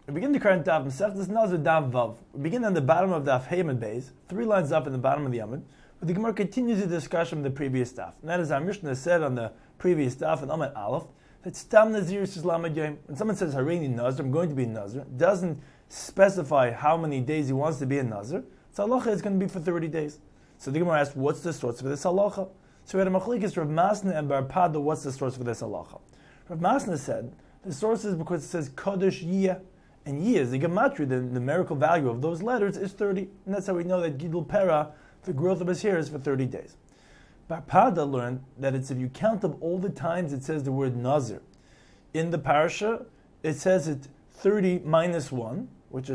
We begin the current daf, Masechtas Nazir Daf Vav. We begin on the bottom of Daf Hey Amud Beis, 3 lines up in the bottom of the Amud, but the Gemara continues the discussion of the previous daf. And that is our Mishnah said on the previous daf in Amud Aleph, that Stam Nazir is Lamed Yom. When someone says Hareini Nazir, I'm going to be Nazir, doesn't specify how many days he wants to be a Nazir, so halacha is going to be for 30 days. So the Gemara asks, what's the source for this halacha? So we had a machlokes Rav Masna and Bar Pada, what's the source for this halacha? Rav Masna said, the source is because it says Kodesh Yiyah, and Yiyah is the gematria, the numerical value of those letters is 30, and that's how we know that Gidul Pera, the growth of his hair, is for 30 days. Bar Pada learned that it's if you count up all the times it says the word Nazir. In the parasha, it says it 30 minus 1, which is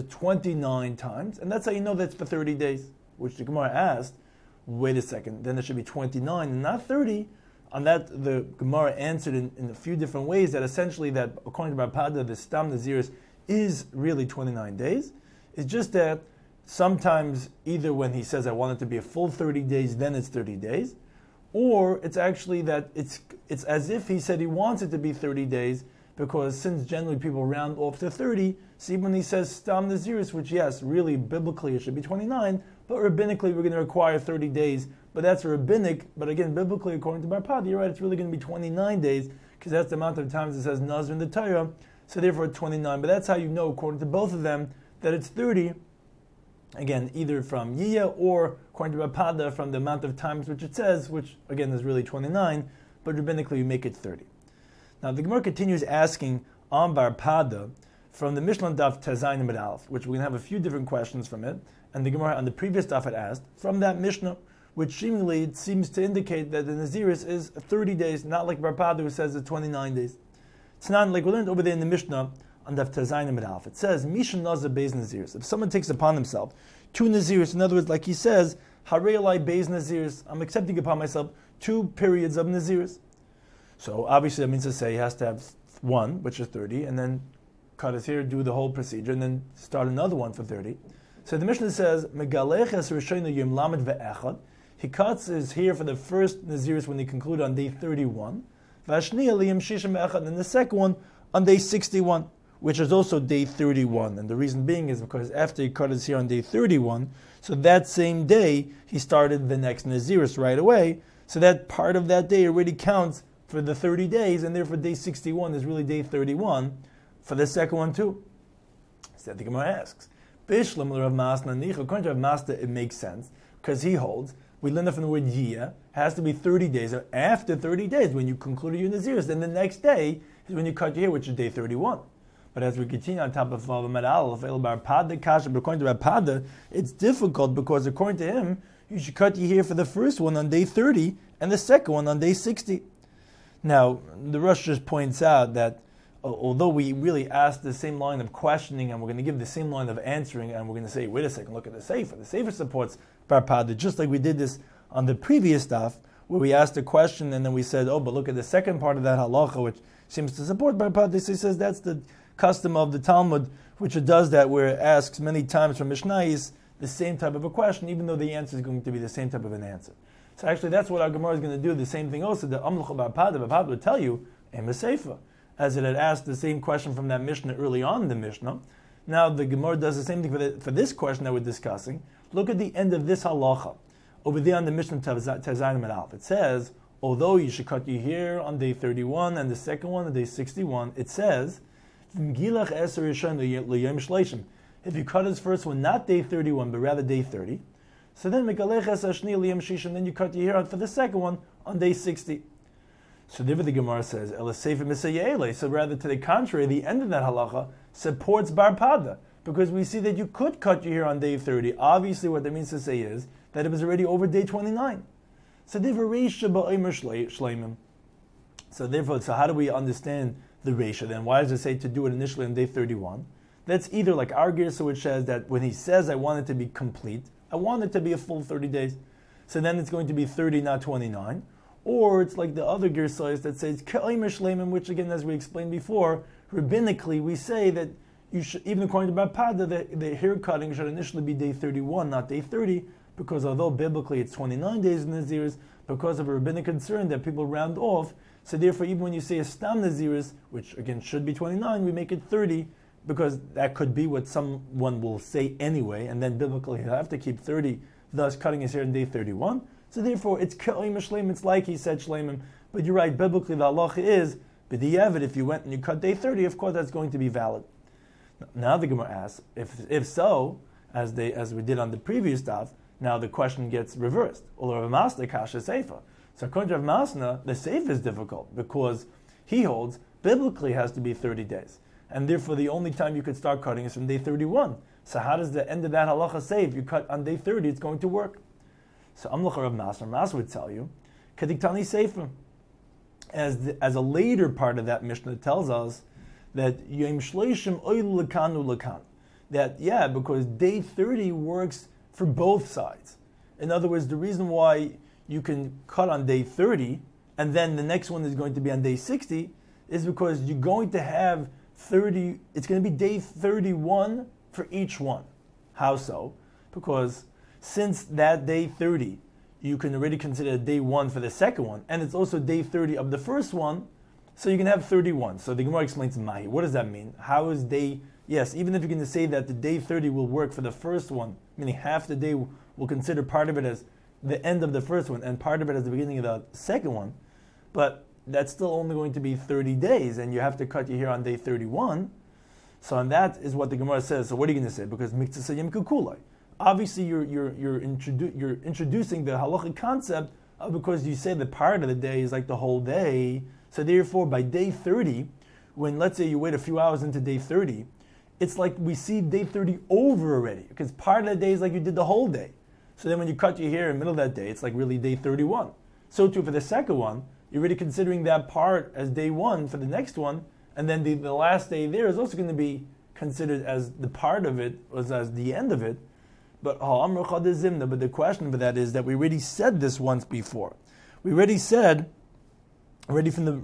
29 times, and that's how you know that's for 30 days, which the Gemara asked, wait a second, then it should be 29 and not 30. On that, the Gemara answered in a few different ways that essentially that, according to Bar Pada, the Stam Naziris is really 29 days. It's just that sometimes either when he says I want it to be a full 30 days, then it's 30 days, or it's actually that it's as if he said he wants it to be 30 days, because since generally people round off to 30, see when he says Stam Naziris, which yes, really biblically it should be 29, but rabbinically we're going to require 30 days, but that's rabbinic, but again, biblically according to Bar Pada, you're right, it's really going to be 29 days, because that's the amount of times it says Nazir in the Torah, so therefore 29, but that's how you know, according to both of them, that it's 30, again, either from Yiyah or, according to Bar Pada, from the amount of times which it says, which again is really 29, but rabbinically you make it 30. Now the Gemara continues asking on Bar Pada from the Mishnah Daf Tezayin Amud Aleph, which we're going to have a few different questions from it, and the Gemara on the previous daf had asked, from that Mishnah, which seemingly it seems to indicate that the Naziris is 30 days, not like Bar Pada who says it's 29 days. It's not like we learned over there in the Mishnah on Daf Tezayin Amud Aleph. It says, Misha Nazir Beis Naziris. If someone takes upon himself 2 Naziris, in other words, like he says, Harei Alai Beis Naziris, I'm accepting upon myself 2 periods of Naziris. So obviously that means to say he has to have 1, which is 30, and then cut his hair, do the whole procedure, and then start another one for 30. So the Mishnah says, Megaleches Rishayna Yom Lamed Ve'echad. He cuts his hair for the first Naziris when he concluded on day 31. Vashniya Liyam Shishim Ve'echad, and the second one on day 61, which is also day 31. And the reason being is because after he cut his hair on day 31, so that same day he started the next Naziris right away. So that part of that day already counts for the 30 days, and therefore day 61 is really day 31 for the second one too. So the Gemara asks, Bishlam Rav Masna Nich, according to Rav Masna, it makes sense, because he holds, we learn from the word Yiyah, has to be 30 days. After 30 days, when you conclude your Naziris, then the next day is when you cut your hair, which is day 31. But as we continue on top of Amud Aleph, Bar Pada Kasha, but according to Rav Pada, it's difficult because according to him, you should cut your hair for the first one on day 30 and the second one on day 60. Now, the Rosh just points out that although we really ask the same line of questioning and we're going to give the same line of answering and we're going to say, wait a second, look at the Sefer supports Bar Pada, just like we did this on the previous stuff, where we asked a question and then we said, oh, but look at the second part of that halacha, which seems to support Bar Pada. He says that's the custom of the Talmud, which it does that, where it asks many times from Mishnayis the same type of a question, even though the answer is going to be the same type of an answer. So actually that's what our Gemara is going to do, the same thing also, the Amluch Bar Pada would tell you, Em Sefer, as it had asked the same question from that Mishnah early on in the Mishnah. Now the Gemara does the same thing for this question that we're discussing. Look at the end of this halacha. Over there on the Mishnah Tezayin Amud Aleph. It says, although you should cut your hair on day 31 and the second one on day 61, it says, if you cut his first one, not day 31, but rather day 30, so then then you cut your hair out for the second one on day 60. So the Gemara says, so rather to the contrary, the end of that halacha supports Bar Pada, because we see that you could cut your hair on day 30. Obviously what that means to say is that it was already over day 29. So therefore, so how do we understand the Reisha then? Why does it say to do it initially on day 31? That's either like our Girsa, which says that when he says I want it to be complete, I want it to be a full 30 days. So then it's going to be 30, not 29. Or it's like the other Girsayas that says Ka'aymer Shleimim, which again, as we explained before, rabbinically we say that you should, even according to Bar Pada, the hair cutting should initially be day 31, not day 30, because although biblically it's 29 days in Naziris, because of a rabbinic concern that people round off, so therefore even when you say a Stam Naziris, which again should be 29, we make it 30, because that could be what someone will say anyway, and then biblically he'll have to keep 30, thus cutting his hair on day 31. So therefore, it's Ka'im Shleim, it's like he said Shleimim. But you're right, biblically the halacha is, b'di'evet, if you went and you cut day 30, of course that's going to be valid. Now the Gemara asks, if so, as we did on the previous daf, now the question gets reversed. Or Rav Masna kasha seifa. So according to Rav Masna, the seifa is difficult because he holds biblically has to be 30 days. And therefore the only time you could start cutting is from day 31. So how does the end of that halacha say if you cut on day 30, it's going to work? So Amlach Rav Masna would tell you, Kediktani seifa. As a later part of that Mishnah tells us that Yom Shleishim Oil Lekanu Lekan. That, because day 30 works for both sides. In other words, the reason why you can cut on day 30 and then the next one is going to be on day 60 is because you're going to have 30, it's going to be day 31 for each one. How so? Because since that day 30, you can already consider day 1 for the second one, and it's also day 30 of the first one, so you can have 31. So the Gemara explains Mahi. What does that mean? How is day, yes, even if you're going to say that the day 30 will work for the first one, meaning half the day will consider part of it as the end of the first one and part of it as the beginning of the second one, but that's still only going to be 30 days, and you have to cut your hair on day 31. So and that is what the Gemara says. So what are you going to say? Because Miktzah Yom Kukulai. Obviously, you're introducing the halachic concept of because you say the part of the day is like the whole day. So therefore, by day 30, when let's say you wait a few hours into day 30, it's like we see day 30 over already because part of the day is like you did the whole day. So then when you cut your hair in the middle of that day, it's like really day 31. So too for the second one, you're already considering that part as day 1 for the next one, and then the last day there is also going to be considered as the part of it, as the end of it. But the question for that is that we already said this once before. We already said, as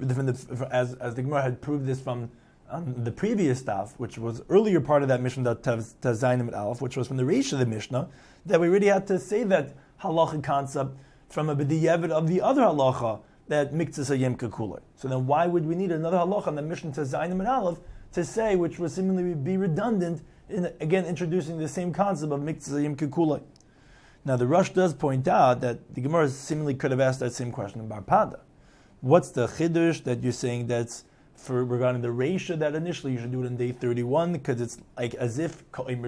the Gemara had proved this from the previous stuff, which was earlier part of that Mishnah, Tazayim at Aleph, which was from the Reish of the Mishnah, that we already had to say that halacha concept from a b'di'evet of the other halacha, that miktzah yem kakulei. So then why would we need another halacha in the Mishnah Tazayim at Aleph to say, which would seemingly be redundant, in again introducing the same concept of miktzah yem kakulei? Now the Rush does point out that the Gemara seemingly could have asked that same question in Bar Pada. What's the chiddush that you're saying that's for regarding the reisha that initially you should do it on day 31 because it's like as if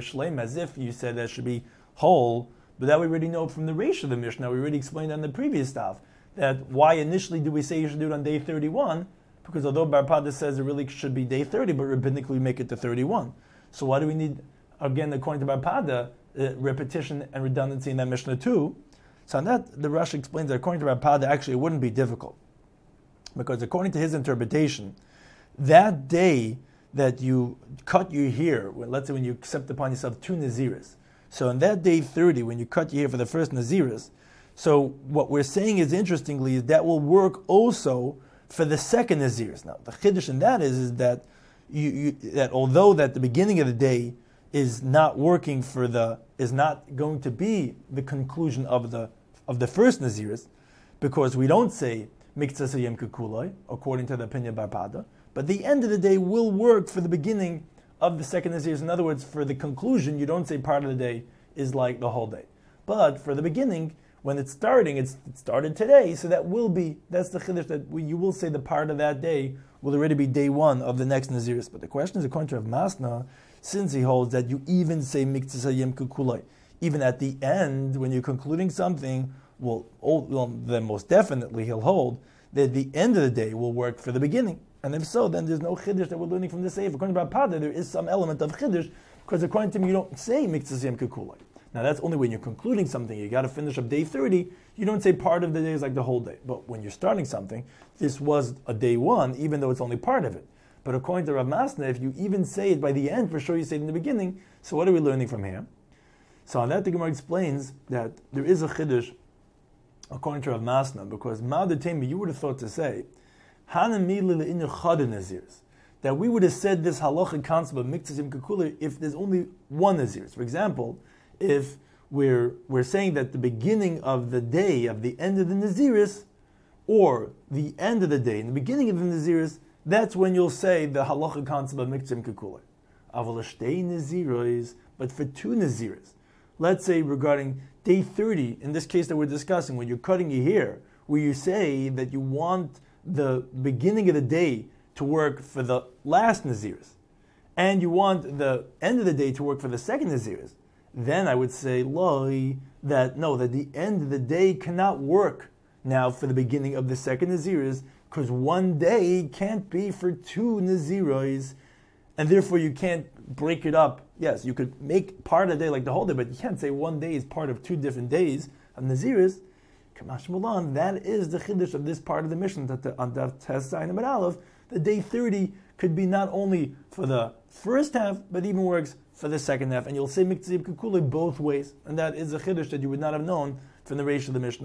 you said that should be whole, but that we already know from the reisha of the Mishnah. We already explained on the previous stuff that why initially do we say you should do it on day 31? Because although Bar Pada says it really should be day 30, but rabbinically we make it to 31. So why do we need, again, according to Bar Pada, repetition and redundancy in that Mishnah too? So on that, the Rush explains that according to Bar Pada, actually it wouldn't be difficult. Because according to his interpretation, that day that you cut your hair, let's say when you accept upon yourself 2 Naziris, so on that day 30, when you cut your hair for the first Naziris, so what we're saying is, interestingly, is that will work also for the second Naziris. Now, the chiddush in that is that that although that the beginning of the day is not working is not going to be the conclusion of the first Naziris, because we don't say miktzah yem kukulai, according to the opinion of Bar Pada, but the end of the day will work for the beginning of the second Naziris. In other words, for the conclusion, you don't say part of the day is like the whole day. But for the beginning, when it's starting, it started today, so that's the chiddush that you will say the part of that day will already be day 1 of the next Naziris. But the question is, according to Rav Masna, since he holds that you even say miktzah yem kukulai, even at the end, when you're concluding something, then most definitely he'll hold that the end of the day will work for the beginning. And if so, then there's no chiddush that we're learning from the sefer. According to Bar Pada, there is some element of chiddush, because according to him, you don't say miktzah yem kukulai. Now that's only when you're concluding something. You got to finish up day 30. You don't say part of the day is like the whole day. But when you're starting something, this was a day 1, even though it's only part of it. But according to Rav Masna, if you even say it by the end, for sure you say it in the beginning. So what are we learning from here? So on that, the Gemara explains that there is a chiddush according to Rav Masna, because Ma'adatemi, you would have thought to say, that we would have said this halachic concept of miktzah yem kukulei if there's only one Naziris. For example, if we're saying that the beginning of the day of the end of the Naziris, or the end of the day and the beginning of the Naziris, that's when you'll say the halachic concept of miktzah yem kukulei. Avalastei Naziros, but for 2 Naziros. Let's say regarding day 30, in this case that we're discussing, when you're cutting your hair, where you say that you want the beginning of the day to work for the last Naziris, and you want the end of the day to work for the second Naziris, then I would say, that the end of the day cannot work now for the beginning of the second Naziris, because one day can't be for 2 Naziros, and therefore you can't break it up. Yes, you could make part of the day like the whole day, but you can't say one day is part of 2 different days of Naziris. Kamash Mulan, that is the chiddush of this part of the mission, that on Daf Tes Zayin Amud Aleph, the day 30 could be not only for the first half, but even works for the second half. And you'll say Miktzah Yom Kikule both ways. And that is a chiddush that you would not have known from the Reish of the Mishnah.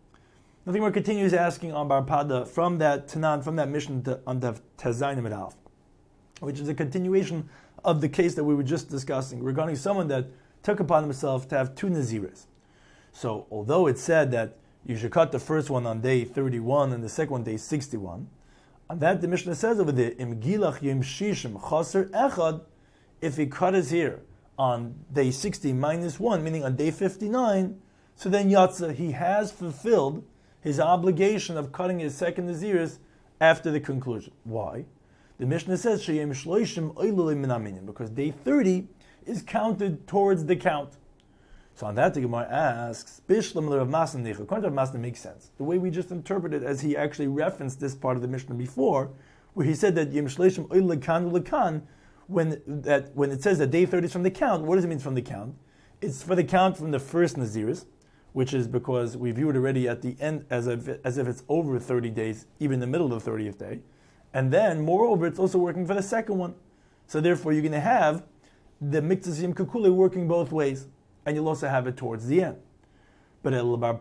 The Gemara continues asking on Bar Pada from that Tanan, from that mission on Daf Tes Zayin Amud Aleph, which is a continuation of the case that we were just discussing regarding someone that took upon himself to have 2 Naziris. So, although it said that you should cut the first one on day 31 and the second one day 61, on that the Mishnah says over there, Im Gilach Yom Shishim Chaser Echad, if he cut his hair on day 60 minus 1, meaning on day 59, so then Yatzah, he has fulfilled his obligation of cutting his second Naziris after the conclusion. Why? The Mishnah says, Sheyem Shloishim Oilulei Min HaMinyan, because day 30 is counted towards the count. So on that, the Gemara asks, Bishlam Rav Masna Nechel. According to Rav Masna, makes sense. The way we just interpreted, as he actually referenced this part of the Mishnah before, where he said that Yem Shleishim Oil Lekan Lekan, when it says that day 30 is from the count, what does it mean from the count? It's for the count from the first Naziris, which is because we view it already at the end as if it's over 30 days, even in the middle of the 30th day. And then, moreover, it's also working for the second one. So therefore, you're going to have the Miktzah Yom Kikule working both ways. And you'll also have it towards the end. But according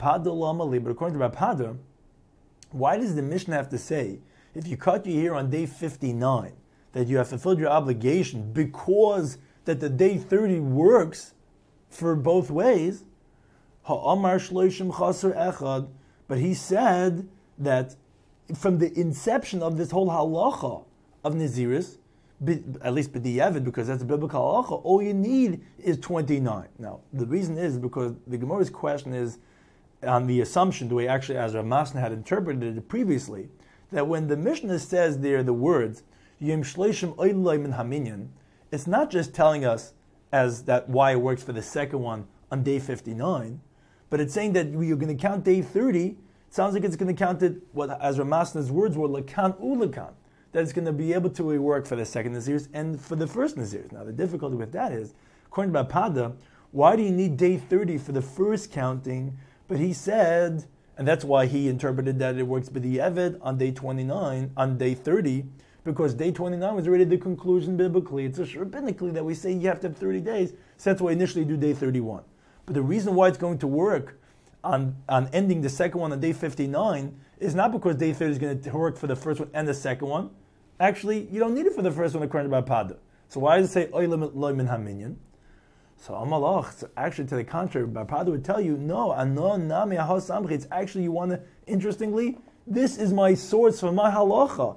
to Bar Pada, why does the Mishnah have to say, if you cut your hair on day 59, that you have fulfilled your obligation because that the day 30 works for both ways? But he said that from the inception of this whole halacha of Naziris, at least b'di'evid, because that's a biblical halacha, all you need is 29. Now, the reason is because the Gemara's question is on the assumption, the way actually as Rav Masna had interpreted it previously, that when the Mishnah says there the words, Yem Shleishim Oilulei Min HaMinyan, it's not just telling us as that why it works for the second one on day 59, but it's saying that you're going to count day 30. It sounds like it's going to count it, as Rav Masna's words were, Lakan Ulakan, that it's going to be able to work for the second Naziris and for the first Naziris. Now, the difficulty with that is, according to Bar Pada, why do you need day 30 for the first counting? But he said, and that's why he interpreted that it works b'di'evid on day 29, on day 30, because day 29 was already the conclusion biblically. It's just rabbinically that we say you have to have 30 days, so that's why initially you do day 31. But the reason why it's going to work on ending the second one on day 59 is not because day 30 is going to work for the first one and the second one. Actually, you don't need it for the first one according to Bar Pada. So why does it say Oilem Lo Min HaMinyan? So Amalach, so actually to the contrary, Bar Pada would tell you, no, Anon Nami Ahos Samchi. It's actually, you want to, interestingly, this is my source for my halacha.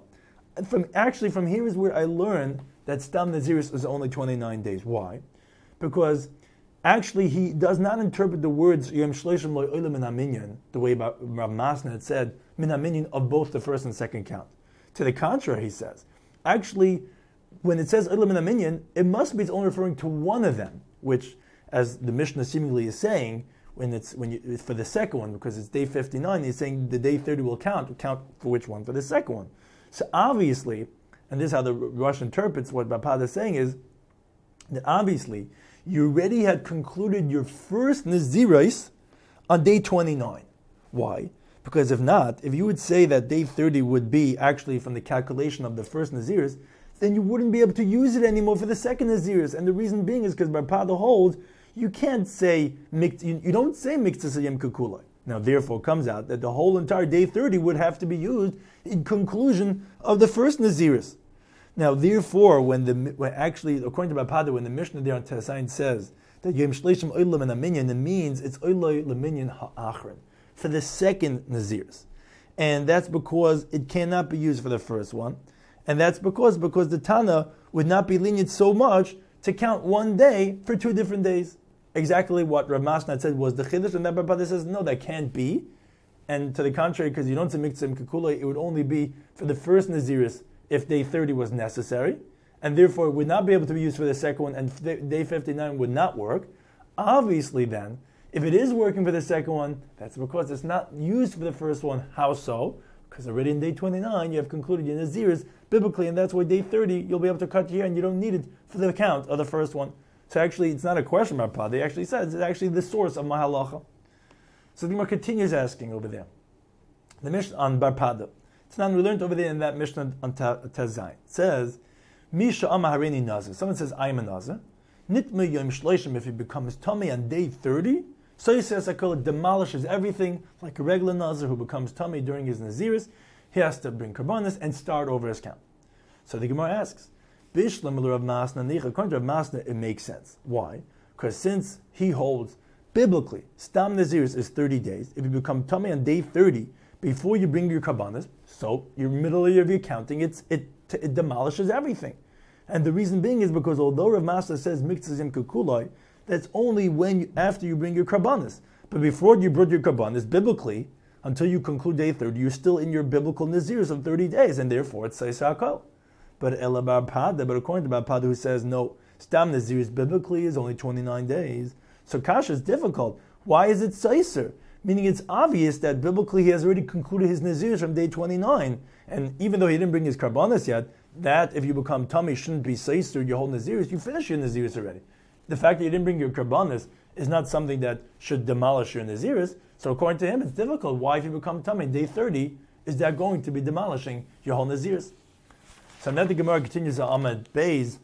From here is where I learned that Stam Naziris is only 29 days. Why? Because actually he does not interpret the words Yom Shleishim Lo Oilem Min HaMinyan the way Rav Masna had said, Min HaMinyan of both the first and second count. To the contrary, he says, actually, when it says Oilem Min HaMinyan, it must be it's only referring to one of them, which, as the Mishnah seemingly is saying, it's for the second one, because it's day 59, he's saying the day 30 will count for which one? For the second one. So obviously, and this is how the Rosh interprets what Bar Pada is saying, is that obviously, you already had concluded your first Naziris on day 29. Why? Because if not, if you would say that day 30 would be actually from the calculation of the first Naziris, then you wouldn't be able to use it anymore for the second Naziris. And the reason being is because Bar Pada holds, you can't say, you don't say Miktzah Yom Kikule. Now therefore it comes out that the whole entire day 30 would have to be used in conclusion of the first Naziris. Now therefore, when actually, according to Bar Pada, when the Mishnah there on Tes Zayin says that Yom Shleishim Oilem Min HaMinyan, it means it's Oilem Minyan Ha'achron, for the second Naziris. And that's because it cannot be used for the first one. And that's because the Tana would not be lenient so much to count one day for 2 different days. Exactly what Rav Masna said was the Chiddush, and that Bar Pada says, no, that can't be. And to the contrary, because you don't say Miktzah Kekula, it would only be for the first Naziris if day 30 was necessary, and therefore it would not be able to be used for the second one, and day 59 would not work. Obviously then, if it is working for the second one, that's because it's not used for the first one. How so? Because already in day 29, you have concluded your Naziris biblically, and that's why day 30, you'll be able to cut your hair, and you don't need it for the count of the first one. So actually, it's not a question about Pada. They actually said it's actually the source of my halacha. So the Gemara continues asking over there. The Mishnah on Bar Pada. It's not, we learned over there in that Mishnah on Tezayin. It says, Misha Amma Harini Nazir. Someone says, I am a Nazir. Nitma Yom Shloshim, if he becomes tummy on day 30, so he says, it demolishes everything like a regular Nazir who becomes tummy during his Naziris. He has to bring Karbanis and start over his count. So the Gemara asks, Bishlam Rav Masna, according to Rav Masna, it makes sense. Why? Because since he holds biblically, Stam Naziris is 30 days. If you become tummy on day 30, before you bring your Karbanis, so your middle of your counting, it demolishes everything. And the reason being is because although Rav Masna says Miktzah Kekulai, that's only after you bring your Karbanis. But before you brought your Karbanis, biblically, until you conclude day 30, you're still in your biblical Naziris of 30 days, and therefore it's Seis HaKol. But according to Bar Pada, who says no, Stam Naziris biblically is only 29 days. So Kasha is difficult. Why is it Seiser? Meaning it's obvious that biblically he has already concluded his Naziris from day 29. And even though he didn't bring his Karbanis yet, that if you become tummy shouldn't be Seiser, your whole Naziris, you finish your Naziris already. The fact that you didn't bring your Karbanis is not something that should demolish your Naziris. So according to him, it's difficult. Why, if you become tummy day 30, is that going to be demolishing your whole Naziris? So now the Gemara continues on Ahmed Beis,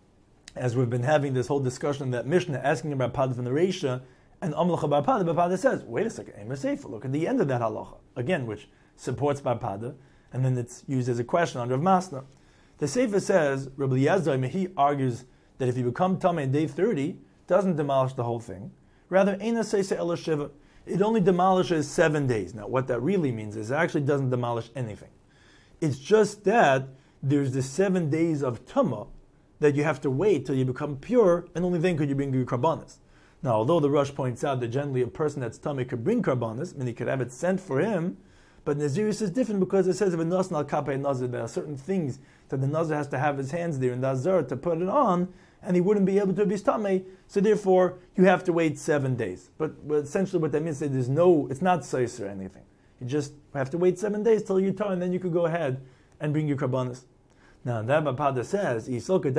as we've been having this whole discussion that Mishnah asking about Pada from the Reisha, and Amlacha Bar Pada. Bar Pada says, wait a second, Emer Sefer, look at the end of that halacha, again, which supports Bar Pada, and then it's used as a question on Rav Masna. The Sefer says, Rabbi Eliezer, he argues that if you become Tamei in day 30, doesn't demolish the whole thing. Rather, Eina Seisa Ela Shiva, it only demolishes 7 days. Now, what that really means is it actually doesn't demolish anything. It's just that there's the 7 days of Tumah that you have to wait till you become pure, and only then could you bring your Karbanis. Now, although the Rosh points out that generally a person that's Tumah could bring Karbanis, and he could have it sent for him, but Naziris is different because it says if a Nasna al-Kapei Nazir, there are certain things that the Nazir has to have his hands there in the Azar to put it on, and he wouldn't be able to be Tamei, so therefore you have to wait 7 days. But essentially what that means is it's not Seis or anything. You just have to wait 7 days till you turn, and then you could go ahead and bring your Karbanis. Now that Bar Pada says,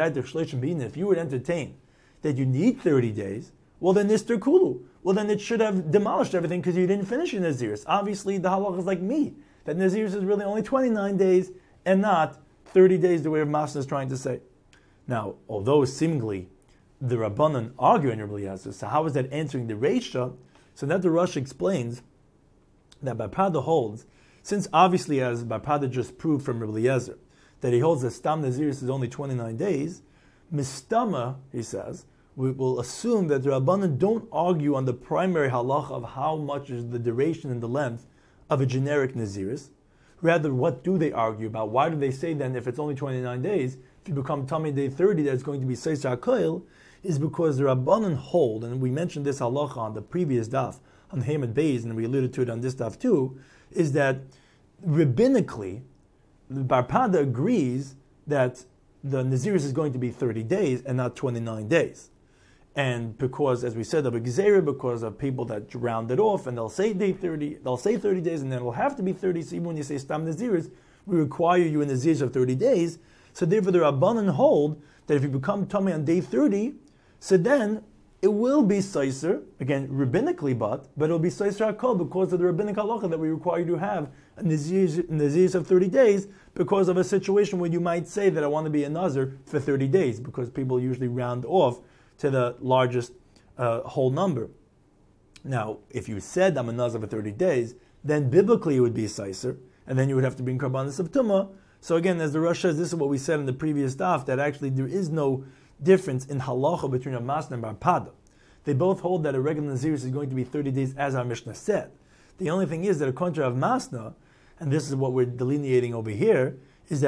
if you would entertain that you need 30 days, well then Nister Kulu. Well then it should have demolished everything because you didn't finish your Naziris. Obviously the halach is like me, that Naziris is really only 29 days and not 30 days the way Rav Masna is trying to say. Now, although seemingly the Rabbanan argue in Rabbi Eliezer, so how is that answering the Reisha? So that the Rosh explains that Bar Pada holds, since obviously as Bar Pada just proved from Rabbi Eliezer, that he holds that Stam Naziris is only 29 days, Mistama, he says, we will assume that the Rabbanan don't argue on the primary halacha of how much is the duration and the length of a generic Naziris. Rather, what do they argue about? Why do they say then if it's only 29 days, if you become Tamei day 30, that's going to be Seis HaKoil, is because the Rabbanan hold, and we mentioned this halacha on the previous daf, on Hamad Beis, and we alluded to it on this daf too, is that rabbinically, the Bar Pada agrees that the Naziris is going to be 30 days and not 29 days. And because, as we said, of a Gezerah, because of people that round it off, and they'll say day 30, they'll say 30 days, and then it'll have to be 30. So even when you say Stam Naziris, we require you in Naziris of 30 days. So therefore the Rabbanan hold that if you become Tamei on day 30, so then it will be Seiser, again, rabbinically but it'll be Seiser HaKol because of the rabbinic halacha that we require you to have a Naziris of 30 days because of a situation where you might say that I want to be a Nazir for 30 days because people usually round off to the largest whole number. Now, if you said I'm a Nazir for 30 days, then biblically it would be Seiser, and then you would have to bring Karbanis of Tumah. So again, as the Rosh says, this is what we said in the previous daf, that actually there is no difference in halacha between Rav Masna and Bar Pada. They both hold that a regular Naziris is going to be 30 days, as our Mishnah said. The only thing is that according to Rav Masna, and this is what we're delineating over here, is that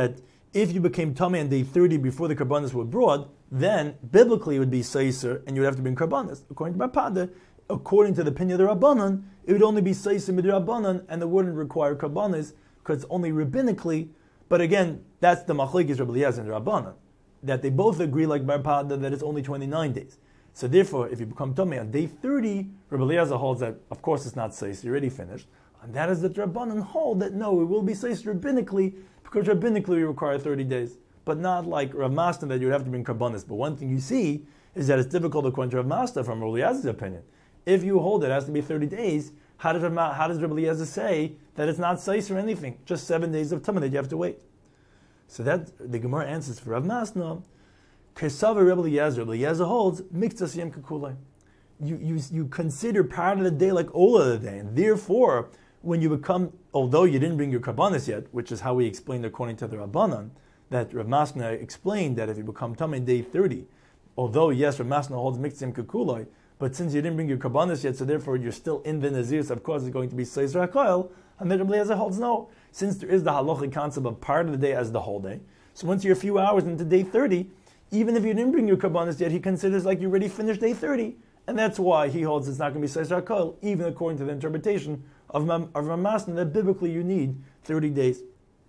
if you became Tamei on day 30 before the Karbanis were brought, then biblically it would be Seiser and you would have to bring Karbanis. According to Rapada, according to the opinion of the Rabbanan, it would only be Seiser Midrabbanan and it wouldn't require Karbanis because it's only rabbinically. But again, that's the Machlekes Rabbi Eliezer and Rabbanan, that they both agree like Rapada that it's only 29 days. So therefore, if you become Tamei on day 30, Rabbi Eliezer holds that, of course, it's not Seiser, you're already finished. And that is that Rabbanan hold that no, it will be Seiser rabbinically, because rabbinically we require 30 days. But not like Rav Masna that you would have to bring Karbanis. But one thing you see is that it's difficult according to Rav Masna from Rabbi Eliezer's opinion. If you hold it has to be 30 days, how does Rabbi Eliezer say that it's not Seiser or anything? Just 7 days of Tamei that you have to wait. So that the Gemara answers for Rav Masna, Kesavar Rabbi Eliezer holds Miktas Yom Kakulai. You consider part of the day like all of the day, and therefore, when you become, although you didn't bring your Karbanis yet, which is how we explained according to the Rabbanan, that Rav Masna explained that if you become Tamei day 30, although yes, Rav Masna holds Miktas Yom Kakulai, but since you didn't bring your Karbanis yet, so therefore you're still in the Nazir, so of course it's going to be Seiser HaKoil, and then Rabbi Eliezer holds no. Since there is the halachic concept of part of the day as the whole day, so once you're a few hours into day 30, even if you didn't bring your Karbanis yet, he considers like you already finished day 30, and that's why he holds it's not going to be Seiser HaKoil, even according to the interpretation of Rav Masna, that biblically you need 30 days.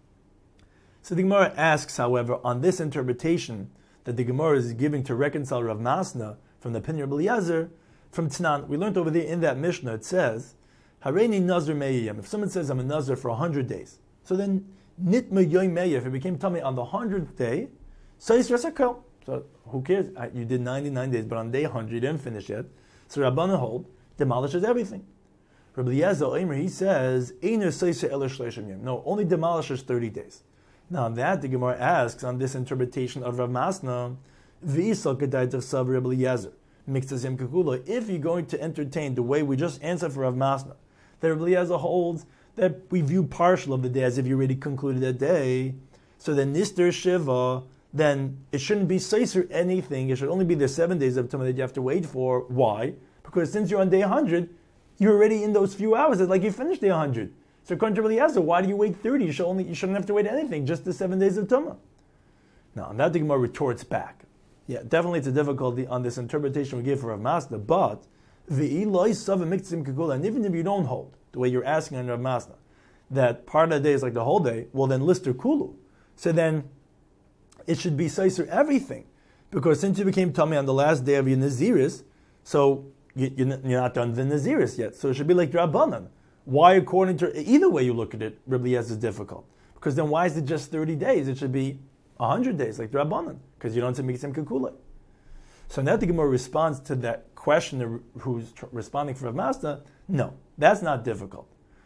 So the Gemara asks, however, on this interpretation that the Gemara is giving to reconcile Rav Masna from the opinion of Eliezer, from Tanan, we learned over there in that Mishnah, it says, Hareini Nazir Me'yam. If someone says, I'm a Nazir for 100 days, so then, Nitma Yoim Me'yam, if it became Tamei on the 100th day, Seiser HaKoil. So who cares? You did 99 days, but on day 100 you didn't finish yet. So Rabbanan hold, demolishes everything. Rabbi Eliezer Omer, he says, no, only demolishes 30 days. Now that the Gemara asks on this interpretation of Rav Masna, if you're going to entertain the way we just answered for Rav Masna, that Rabbi Eliezer holds that we view partial of the day as if you already concluded that day, so then Nister Shiva, then it shouldn't be Seiser anything, it should only be the 7 days of Tamei that you have to wait for. Why? Because since you're on day 100, you're already in those few hours. It's like you finished day 100. So according to Rabbi Eliezer, why do you wait 30? You shouldn't have to wait anything, just the 7 days of Tumah. Now, on that the Gemara retorts back. Yeah, definitely it's a difficulty on this interpretation we give for Rav Masna, but and even if you don't hold, the way you're asking on Rav Masna, that part of the day is like the whole day, well then lister kulu. So then it should be Seiser everything. Because since you became Tamei on the last day of your Naziris, so you're not done the Naziris yet. So it should be like Rabbanan. Why, according to, either way you look at it, Rabbi Eliezer is difficult. Because then why is it just 30 days? It should be 100 days, like Rabbanan, because you don't say Miksim Kakula. So now the Gemara responds to that questioner who's responding for Rav Masna, no, that's not difficult.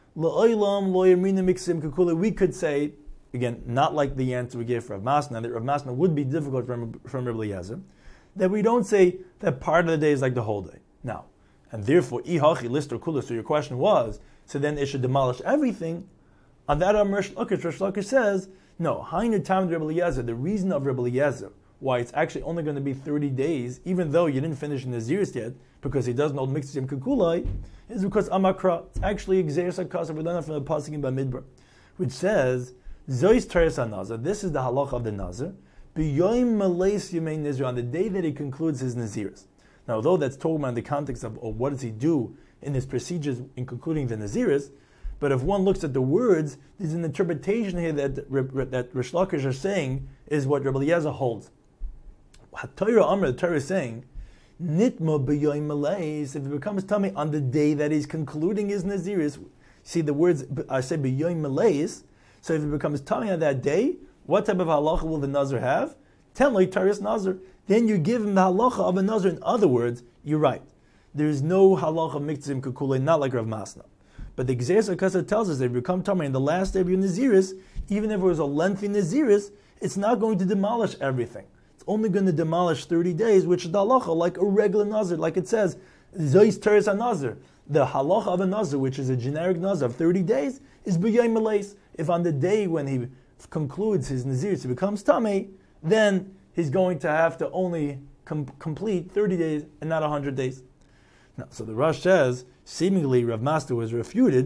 We could say, again, not like the answer we gave for Rav Masna, that Rav Masna would be difficult from Rabbi Eliezer, that we don't say that part of the day is like the whole day. Now, and therefore, ihachi lister kula, so your question was, so then it should demolish everything. On that, Rish Lakish says, no, Hainu Tam Rabbi Eliezer, the reason of Rabbi Eliezer, why it's actually only going to be 30 days, even though you didn't finish in the Naziris yet, because he doesn't hold Miksim Kukulai, is because Amakra, it's actually Xeris HaKasav, we learn from the Pasuk in Bamidbar, which says, Zois Teres HaNazir, this is the halacha of the Nazir, B'yoim Maleis Yemei Nizir, on the day that he concludes his Naziris. Now, although that's talking about in the context of what does he do in his procedures in concluding the Naziris, but if one looks at the words, there's an interpretation here that Rish Lakish are saying is what Rabbi Eliezer holds. The Torah is saying, Nitma b'yoim maleis, if it becomes Tamei on the day that he's concluding his Naziris, see the words, I say b'yoim maleis, so if it becomes Tamei on that day, what type of halacha will the Nazir have? Tenloi Taris Nazir. Then you give him the halacha of a Nazir. In other words, you're right. There is no halacha miktzim kukulei, not like Rav Masna. But the Gzeres HaKasav tells us that if you become Tamei in the last day of your Naziris, even if it was a lengthy Naziris, it's not going to demolish everything. It's only going to demolish 30 days, which is the halacha, like a regular Nazir, like it says, Zois Teres HaNazir. The halacha of a Nazir, which is a generic Nazir of 30 days, is b'yayim maleis. If on the day when he concludes his Naziris, he becomes Tamei, then he's going to have to only complete 30 days and not 100 days. Now, so the Rosh says, seemingly Rav Masna was refuted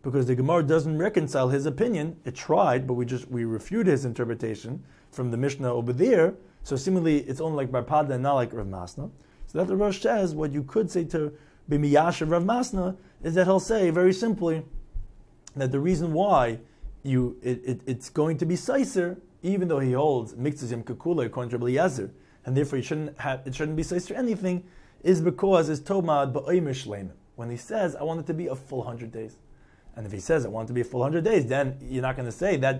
because the Gemara doesn't reconcile his opinion. It tried, but we refute his interpretation from the Mishnah over there. So seemingly it's only like Bar Pada and not like Rav Masna. So that the Rosh says, what you could say to B'miyash Rav Masna is that he'll say very simply that the reason why it's going to be Seiser, even though he holds Miktzas Yom Kekula according to Rabbi Eliezer, and therefore it shouldn't be Seiser anything, is because it's Tomad Ba'omer Shleimim. When he says, I want it to be a full 100 days. And if he says, I want it to be a full 100 days, then you're not going to say that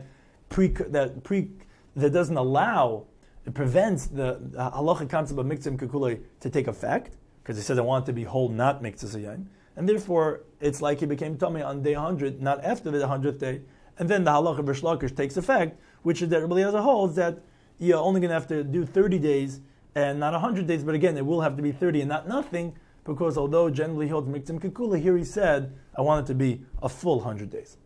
that doesn't allow, it prevents the halachic concept of Miktzas Yom Kekula to take effect, because he says, I want it to be whole, not Miktzas Yom. And therefore, it's like he became Tomei on day 100, not after the 100th day. And then the halacha of Rish Lakish takes effect, which is that Rabbi Eliezer holds that you're only going to have to do 30 days and not 100 days, but again, it will have to be 30 and not nothing, because although generally he holds Miktzas Yom Kekula, here he said, I want it to be a full 100 days.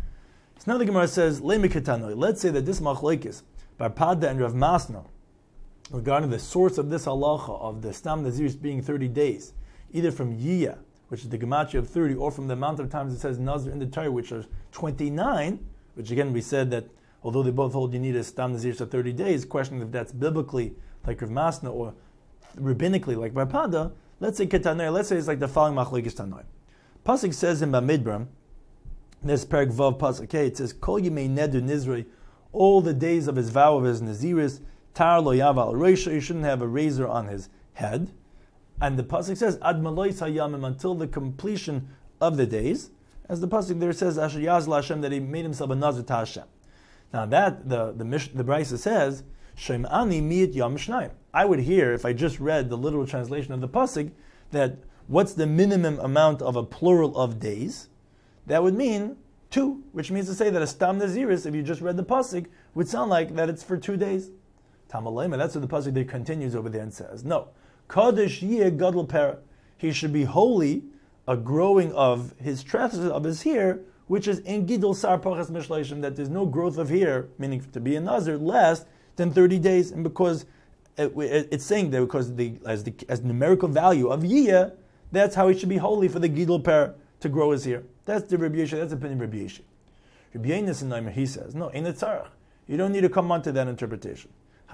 So now the Gemara says, let's say that this machlokes, Bar Pada and Rav Masna, regarding the source of this halacha of the Stam Naziris being 30 days, either from Yiyah, which is the gematria of 30, or from the amount of times it says Nazir in the Torah, which is 29, which again we said that although they both hold you need a Stam Nazir for 30 days, questioning if that's biblically like Rav Masna or rabbinically like Bar Pada, let's say Ketanoi, let's say it's like the following machlokes Tanoi. Pasuk says in Bamidbar, this Perek Vav Pasuk, okay, it says, Kol Yimei Nedu Nizrei, all the days of his vow of his Naziris, Tar Lo Yaval Reisha, you shouldn't have a razor on his head. And the pasuk says, "Ad malois hayamim," until the completion of the days, as the pasuk there says, "Asher Yazla Hashem," that he made himself a nazir to Hashem. Now that the Brisa says, "Shem ani miyit yom shnayim." I would hear if I just read the literal translation of the pasuk that what's the minimum amount of a plural of days? That would mean 2, which means to say that a stam naziris, if you just read the pasuk, would sound like that it's for 2 days. Tamalema, that's what the pasuk there continues over there and says, no. Kadosh yeh gadol pera. He should be holy, a growing of his tresses of his hair, which is in gidol sar pachas mishleishim, that there's no growth of hair, meaning to be a nazir, less than 30 days. And because it's saying that because as numerical value of yeh, that's how he should be holy for the gidol pera to grow his hair. That's the Rabbi Yeshua. That's the opinion of Rabbi Yeshua. Rabbi Yonasan, he says, no, ain't it tzarach. You don't need to come onto that interpretation.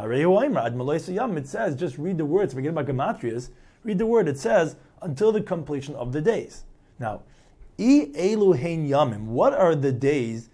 It says, just read the words, forget about gematrias, read the word, it says, until the completion of the days. Now, elu hein yamim, what are the days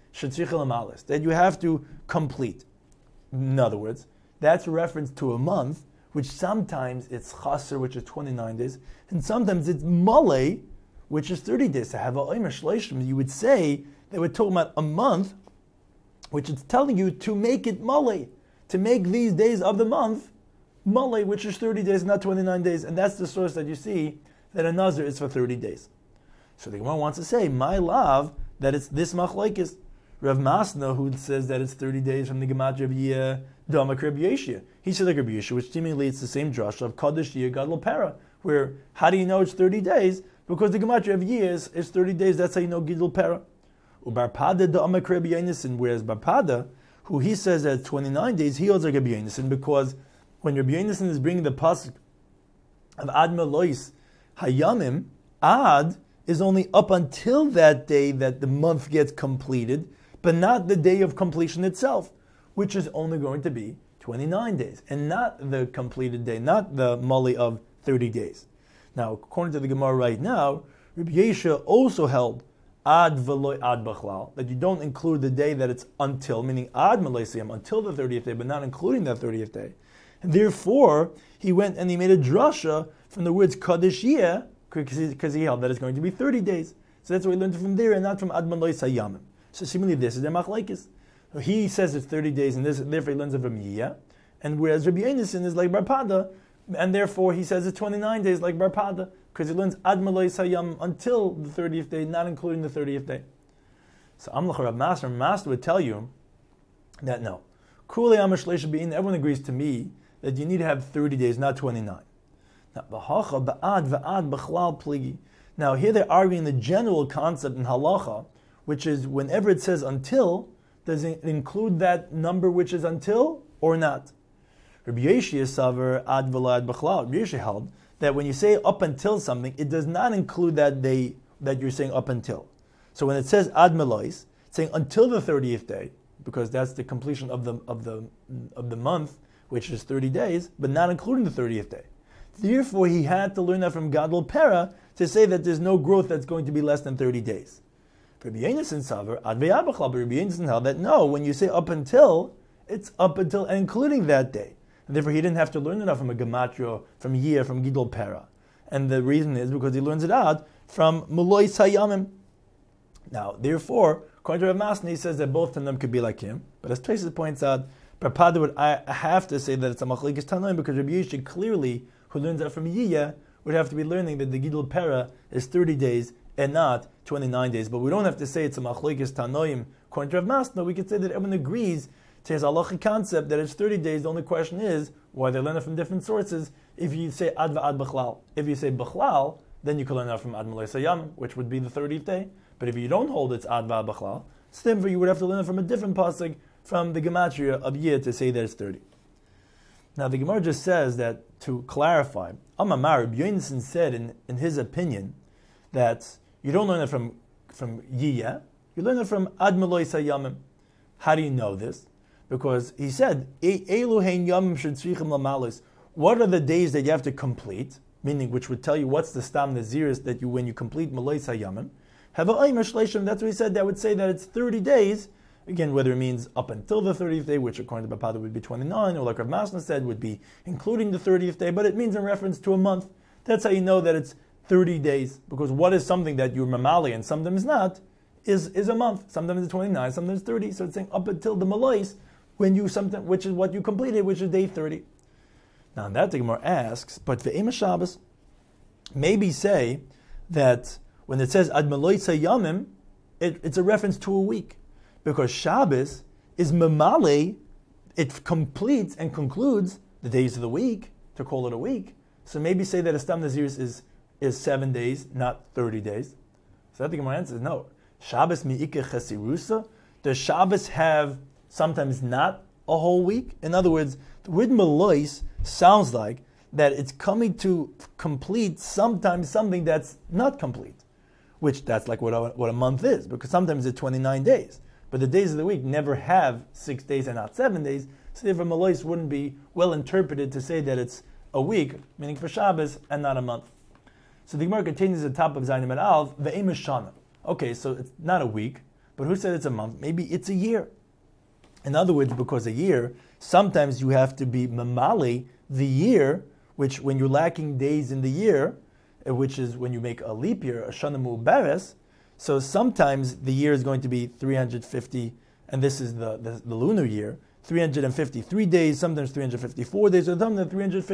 that you have to complete? In other words, that's a reference to a month, which sometimes it's chaser, which is 29 days, and sometimes it's malay, which is 30 days. To have a oimer shleishim, you would say that we're talking about a month, which is telling you to make it malay, to make these days of the month malay, which is 30 days, not 29 days. And that's the source that you see that a nazir is for 30 days. So the Gemara wants to say, my love, that it's this machlokes. Rav Masna, who says that it's 30 days from the gematria of Yeh, Damak Rabbi Yeshua. He said like Rabbi Yeshua, which seemingly it's the same drush of Kadosh Yeh Gadol Pera, where how do you know it's 30 days? Because the gematria of Yeh is 30 days, that's how you know Gidol Pera. Ubar Pada Damak Rabbi Yonasan, whereas Bar Pada, who he says that 29 days, he holds like Rabbi Yonasan, because when Rabbi Yonasan is bringing the pasuk of Ad Melois Hayamim, Ad is only up until that day that the month gets completed, but not the day of completion itself, which is only going to be 29 days, and not the completed day, not the mali of 30 days. Now, according to the Gemara right now, Rabbi Yeshua also held ad v'loy ad b'chlal, that you don't include the day that it's until, meaning ad malesiyam, until the 30th day, but not including that 30th day. And therefore, he went and he made a drasha from the words Kadosh Yeh, because he held that it's going to be 30 days. So that's what we learned from there, and not from ad malay sayamim. So similarly, this is the machlokes. He says it's 30 days, and therefore he learns it from Yeh. And whereas Rabbi Yonasan is like Bar Pada, and therefore he says it's 29 days like Bar Pada, because he learns Ad Malay Sayam until the 30th day, not including the 30th day. So Amlach Rav Master would tell you that no. Kuli Amash Leisha Bein, everyone agrees to me that you need to have 30 days, not 29. Now, B'hacha Ba'ad V'ad B'chlal Pligi. Now here they're arguing the general concept in halacha, which is whenever it says until, does it include that number which is until or not? Rabbi Yeshua Savar Ad V'Lad B'chlal. Rabbi Yeshua held that when you say up until something, it does not include that day that you're saying up until. So when it says ad melois, it's saying until the 30th day, because that's the completion of the month, which is 30 days, but not including the 30th day. Therefore, he had to learn that from Gadol Pera to say that there's no growth that's going to be less than 30 days. Rabbi Yonasan Savar, Ad ve'abachal, but Rabbi Yonasan held that no, when you say up until, it's up until and including that day. And therefore, he didn't have to learn it out from a gematria, from year, from Gidol Pera. And the reason is because he learns it out from Mulois Hayamim. Now, therefore, according to Rav Masna, he says that both of them could be like him. But as Tosfos points out, Parpada would I have to say that it's a machlekes tanoim because Rabbi Yishai clearly, who learns that from Yiyah, would have to be learning that the Gidol Pera is 30 days and not 29 days. But we don't have to say it's a machlekes tanoim. According to Rav Masna, we could say that everyone agrees to his halachic concept that it's 30 days. The only question is why they learn it from different sources. If you say ad va'ad b'chlal, if you say b'chlal, then you can learn it from ad malei sayam, which would be the 30th day. But if you don't hold it's ad va'ad b'chlal, then you would have to learn it from a different pasuk from the gematria of Yid to say that it's 30. Now the Gemara just says that to clarify, Amamar Rabbi Yonasan said in his opinion that you don't learn it from Yiyah, you learn it from ad malei sayamim. How do you know this? Because he said, what are the days that you have to complete? Meaning, which would tell you what's the stam naziris that you, when you complete Malay Hayamim. That's what he said. That would say that it's 30 days. Again, whether it means up until the 30th day, which according to Bapada would be 29, or like Rav Masna said, would be including the 30th day, but it means in reference to a month. That's how you know that it's 30 days. Because what is something that you're mamali and sometimes not, is a month. Sometimes it's 29, sometimes it's 30. So it's saying up until the Malays, when you something, which is what you completed, which is day 30. Now in that the Gemara asks, but for Ema Shabbos, maybe say that when it says Ad Meloitza Yamim, it's a reference to a week. Because Shabbos is Memale, it completes and concludes the days of the week, to call it a week. So maybe say that a Stam Naziris is 7 days, not 30 days. So that the Gemara answers, no. Shabbos mi'ike chesirusa, does Shabbos have sometimes not a whole week? In other words, the word Melois sounds like that it's coming to complete sometimes something that's not complete, which that's like what a month is, because sometimes it's 29 days. But the days of the week never have 6 days and not 7 days, so therefore Melois wouldn't be well interpreted to say that it's a week, meaning for Shabbos, and not a month. So the Gemara continues at the top of Zayin Amud Aleph, Ve'em Shana. Okay, so it's not a week, but who said it's a month? Maybe it's a year. In other words, because a year, sometimes you have to be mamali the year, which when you're lacking days in the year, which is when you make a leap year, a shana mu'beres, so sometimes the year is going to be 350, and this is the lunar year, 353 days, sometimes 354 days, or sometimes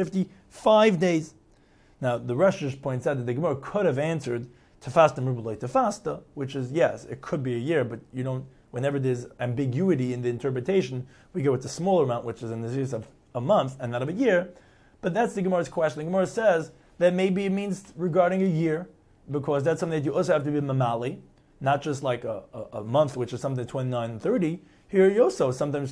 355 days. Now, the Rosh points out that the Gemara could have answered tefasta merubah tefasta, which is, yes, it could be a year, but you don't. Whenever there's ambiguity in the interpretation, we go with the smaller amount, which is in the sense of a month and not of a year. But that's the Gemara's question. The Gemara says that maybe it means regarding a year, because that's something that you also have to be mamali, not just like a month, which is something 29 and 30. Here you also sometimes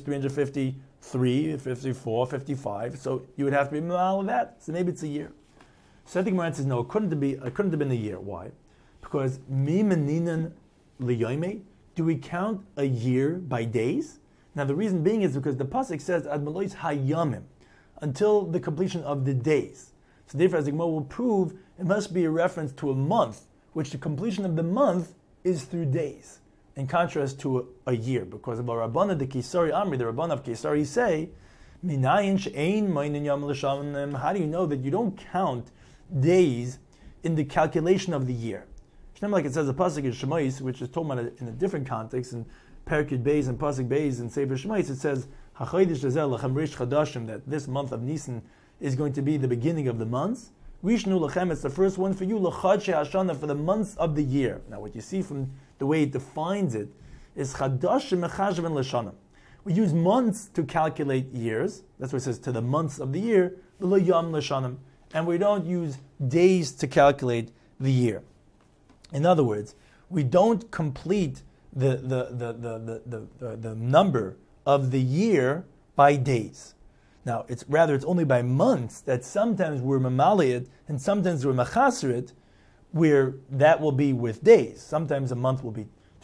353, 54, 55. So you would have to be mamali that. So maybe it's a year. So I think Gemara says no, it couldn't have been a year. Why? Because mi meninan liyoime. Do we count a year by days? Now the reason being is because the pasuk says ad melois hayamim, until the completion of the days. So therefore, as the Gemara will prove, it must be a reference to a month, which the completion of the month is through days, in contrast to a year. Because of Rabbana the Kisari Amri, the Rabbana of Kisari say, minayin she'ein mainin yam l'shamim. How do you know that you don't count days in the calculation of the year? Like it says, a pasuk in Shemais, which is talking about in a different context, in Perkid Beis and Pasuk Beis and Sefer Shemais, it says, that this month of Nisan is going to be the beginning of the months. Rishnu lachem, it's the first one for you, l'chadshei hashana, for the months of the year. Now, what you see from the way it defines it is chadashim mechashven l'shana. We use months to calculate years. That's what it says, to the months of the year, v'lo yom l'shanim, and we don't use days to calculate the year. In other words, we don't complete the number of the year by days. Now, it's only by months that sometimes we're mamaliyat and sometimes we're machaserit, where that will be with days. Sometimes a month will be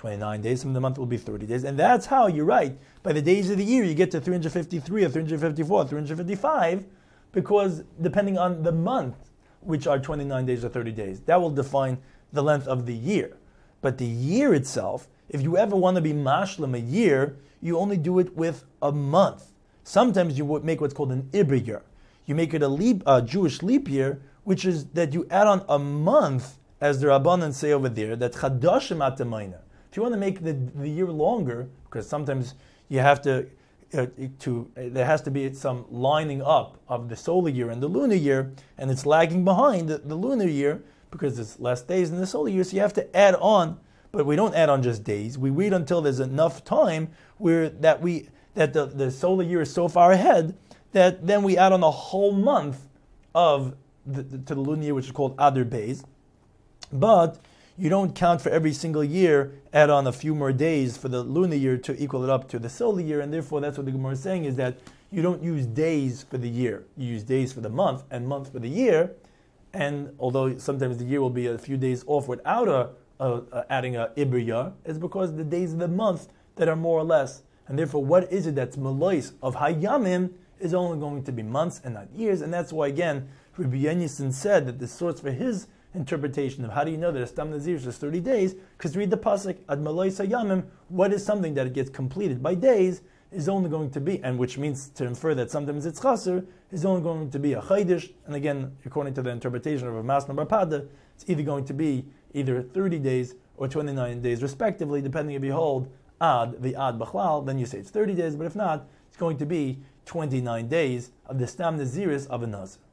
29 days, some of the month will be 30 days. And that's how, you're right, by the days of the year, you get to 353 or 354, 355, because depending on the month, which are 29 days or 30 days, that will define the length of the year. But the year itself, if you ever want to be mashlim a year, you only do it with a month. Sometimes you would make what's called an ibr year. You make it a Jewish leap year, which is that you add on a month, as the Rabbanan say over there, that chadashim atamayna. If you want to make the year longer, because sometimes you have to, there has to be some lining up of the solar year and the lunar year, and it's lagging behind the lunar year because it's less days in the solar year, so you have to add on. But we don't add on just days. We wait until there's enough time where that the solar year is so far ahead that then we add on a whole month to the lunar year, which is called Adar Beis. But you don't count for every single year, add on a few more days for the lunar year to equal it up to the solar year, and therefore that's what the Gemara is saying, is that you don't use days for the year. You use days for the month and month for the year, and although sometimes the year will be a few days off without adding a ibr yar, it's because the days of the month that are more or less, and therefore what is it that's malois of hayamim is only going to be months and not years, and that's why again Rabbi Yonasan said that the source for his interpretation of how do you know that a Stam Nazir is 30 days, because read the pasuk ad malois hayamim, what is something that it gets completed by days is only going to be, and which means to infer that sometimes it's chaser, is only going to be a chaydish, and again, according to the interpretation of Rav Masna bar Pada, it's either going to be either 30 days or 29 days respectively, depending if you hold the ad b'chlal, then you say it's 30 days, but if not, it's going to be 29 days of the Stam Naziris of a Nazir.